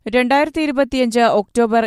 2025 October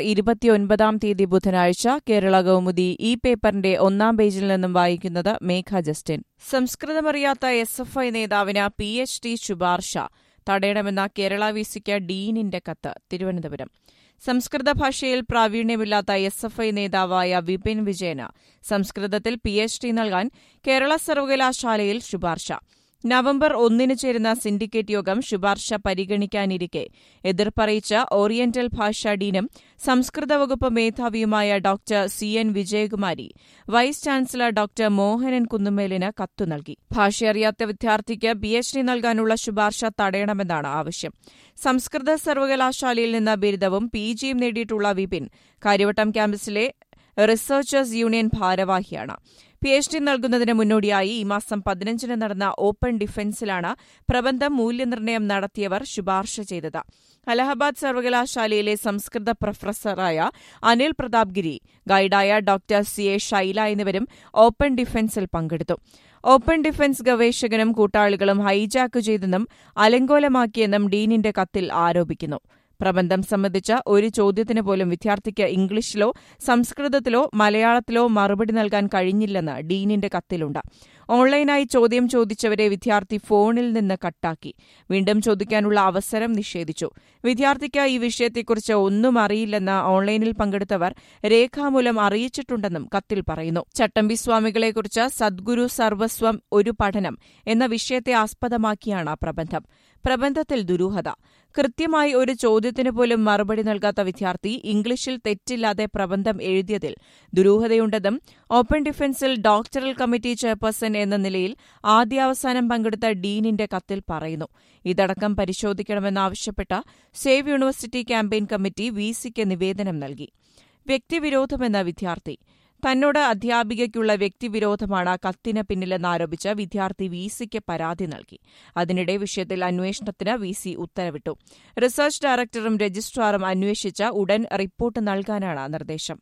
29 ബുധനാഴ്ച കേരള കൗമുദി ഈ പേപ്പറിന്റെ ഒന്നാം പേജിൽ നിന്നും വായിക്കുന്നത് മേഘ ജസ്റ്റിൻ. സംസ്കൃതമറിയാത്ത SFI നേതാവിന് PhD ശുപാർശ തടയണമെന്ന കേരള വിസിക്ക് ഡീനിന്റെ കത്ത്. തിരുവനന്തപുരം. സംസ്കൃത ഭാഷയിൽ പ്രാവീണ്യമില്ലാത്ത SFI നേതാവായ വിപിൻ വിജയന് സംസ്കൃതത്തിൽ PhD നൽകാൻ കേരള സർവകലാശാലയിൽ ശുപാർശ. നവംബർ 1 ചേരുന്ന സിൻഡിക്കേറ്റ് യോഗം ശുപാർശ പരിഗണിക്കാനിരിക്കെ എതിർപ്പറിയിച്ച ഓറിയന്റൽ ഭാഷാ ഡീനും സംസ്കൃത വകുപ്പ് മേധാവിയുമായ doctor CN Vijayakumari vice chancellor doctor Mohanan കുന്നുമേലിന് കത്തു നൽകി. ഭാഷയറിയാത്ത വിദ്യാർത്ഥിക്ക് PhD നൽകാനുള്ള ശുപാർശ തടയണമെന്നാണ് ആവശ്യം. സംസ്കൃത സർവകലാശാലയിൽ നിന്ന് ബിരുദവും PGയും നേടിയിട്ടുള്ള വിപിൻ കാര്യവട്ടം ക്യാമ്പസിലെ റിസർച്ചേഴ്സ് യൂണിയൻ ഭാരവാഹിയാണ്. PhD നൽകുന്നതിന് മുന്നോടിയായി ഈ മാസം 15 നടന്ന ഓപ്പൺ ഡിഫൻസിലാണ് പ്രബന്ധം മൂല്യനിർണ്ണയം നടത്തിയവർ ശുപാർശ ചെയ്തത്. അലഹബാദ് സർവകലാശാലയിലെ സംസ്കൃത പ്രൊഫസറായ അനിൽ പ്രതാപ് ഗിരി, ഗൈഡായ ഡോക്ടർ CA ഷൈല എന്നിവരും ഓപ്പൺ ഡിഫൻസിൽ പങ്കെടുത്തു. ഓപ്പൺ ഡിഫൻസ് ഗവേഷകനും കൂട്ടാളികളും ഹൈജാക്ക് ചെയ്തെന്നും അലങ്കോലമാക്കിയെന്നും ഡീനിന്റെ കത്തിൽ ആരോപിക്കുന്നു. പ്രബന്ധം സംബന്ധിച്ച ഒരു ചോദ്യത്തിന് പോലും വിദ്യാർത്ഥിക്ക് ഇംഗ്ലീഷിലോ സംസ്കൃതത്തിലോ മലയാളത്തിലോ മറുപടി നൽകാൻ കഴിഞ്ഞില്ലെന്ന് ഡീനിന്റെ കത്തിലുണ്ട്. ഓൺലൈനായി ചോദ്യം ചോദിച്ചവരെ വിദ്യാർത്ഥി ഫോണിൽ നിന്ന് കട്ടാക്കി. വീണ്ടും ചോദിക്കാനുള്ള അവസരം നിഷേധിച്ചു. വിദ്യാർത്ഥിക്ക് ഈ വിഷയത്തെക്കുറിച്ച് ഒന്നും അറിയില്ലെന്ന് ഓൺലൈനിൽ പങ്കെടുത്തവർ രേഖാമൂലം അറിയിച്ചിട്ടുണ്ടെന്നും കത്തിൽ പറയുന്നു. ചട്ടമ്പി സ്വാമികളെക്കുറിച്ച് സദ്ഗുരു സർവസ്വം ഒരു പഠനം എന്ന വിഷയത്തെ ആസ്പദമാക്കിയാണ് പ്രബന്ധം. പ്രബന്ധത്തിൽ ദുരൂഹത. കൃത്യമായി ഒരു ചോദ്യത്തിന് പോലും മറുപടി നൽകാത്ത വിദ്യാർത്ഥി ഇംഗ്ലീഷിൽ തെറ്റില്ലാതെ പ്രബന്ധം എഴുതിയതിൽ ദുരൂഹതയുണ്ടെന്നും ഓപ്പൺ ഡിഫൻസിൽ ഡോക്ടറൽ കമ്മിറ്റി ചെയർപേഴ്സൺ എന്ന നിലയിൽ ആദ്യാവസാനം പങ്കെടുത്ത ഡീനിന്റെ കത്തിൽ പറയുന്നു. ഇതടക്കം പരിശോധിക്കണമെന്നാവശ്യപ്പെട്ട സേവ് യൂണിവേഴ്സിറ്റി ക്യാമ്പയിൻ കമ്മിറ്റി VCക്ക് നിവേദനം നൽകി. വ്യക്തിവിരോധമെന്ന വിദ്യാർത്ഥി. തന്നോട് അധ്യാപികയ്ക്കുള്ള വ്യക്തിവിരോധമാണ് കത്തിന് പിന്നിലെന്നാരോപിച്ച് വിദ്യാർത്ഥി VCക്ക് പരാതി നൽകി. അതിനിടെ വിഷയത്തിൽ അന്വേഷണത്തിന് VC ഉത്തരവിട്ടു. റിസർച്ച് ഡയറക്ടറും രജിസ്ട്രാറും അന്വേഷിച്ച് ഉടൻ റിപ്പോർട്ട് നൽകാനാണ് നിർദ്ദേശം.